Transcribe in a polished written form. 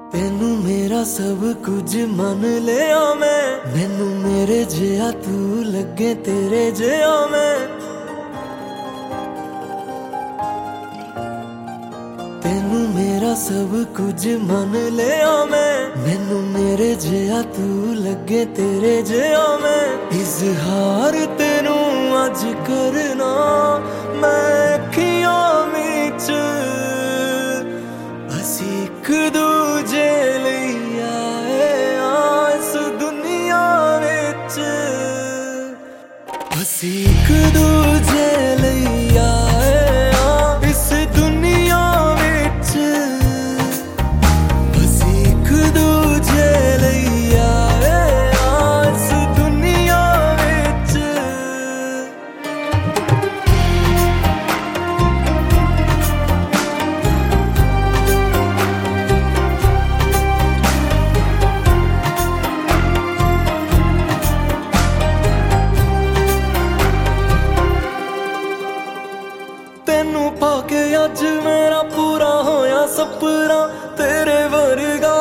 तेनू मेरा सब कुछ मन लिया मैनू मेरे जिया तू लगे तेरे जिया मैं। तेनू मेरा सब कुछ मन लिया मैनू मेरे जिया तू लगे तेरे जिया मैं। इजहार तेनू अज करना मैं अखियां विच असी एक दूजे लई आए इस दुनिया विच असी एक दूजे लई आए इस दुनिया विच असी एक दूजे लई आए इस दुनिया विच। तेनू पाके अज मेरा पूरा होया सपना तेरे वर्गा